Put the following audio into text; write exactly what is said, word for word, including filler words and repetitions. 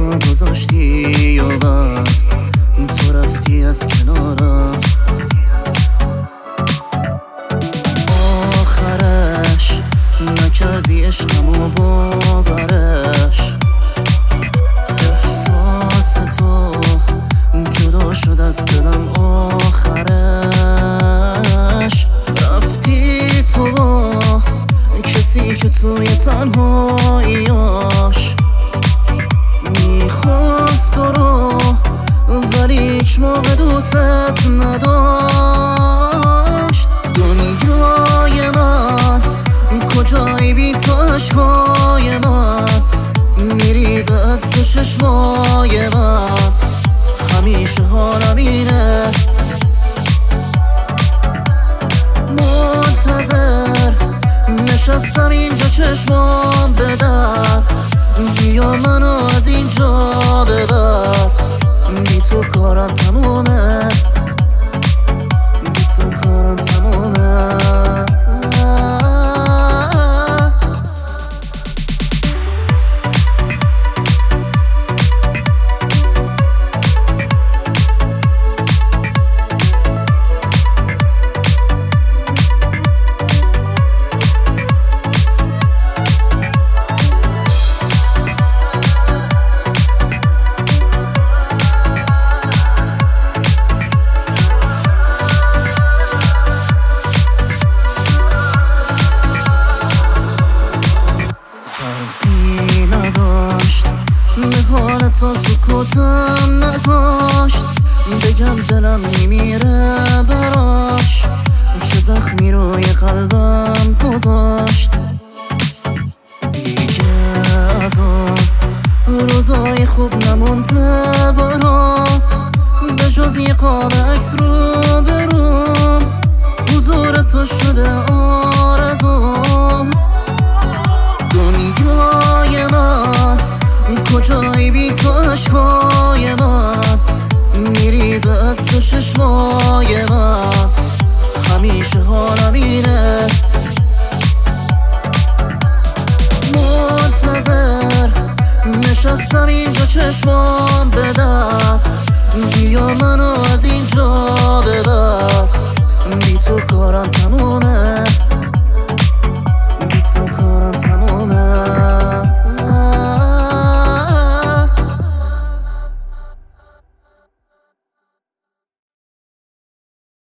منو گذاشتی و بعد تو رفتی از کنارم. آخرش نکردی عشقمو باورش، احساس تو جدا شد از دلم. آخرش رفتی تو با کسی که توی تنهاییاش میخواست تو رو ولی هیچ موقع دوست نداشت. دنیای من کجایی بی تو؟ عشقای من میریزه از تو چشمای من، همیشه حالم اینه منتظر نشستم اینجا چشمام بدر. بیا منو از اینجا ببر، بی تو کارم تمومه، بی تو کارم تمومه. حال تو سکوتم نذاشت، بگم دلم میمیره براش، چه زخمی روی قلبم گذاشت. دیگه از اون روزای خوب نمونده برام، به جز یه قاب عکس رو بروم، حضور تو شده آرزوم. دنیای من کجایی بی تو؟ عشقای من میریزه از تو چشمای من، همیشه حالم اینه منتظر نشستم اینجا چشمام بدر. بیا منو از اینجا ببر، بی تو کارم تمومه.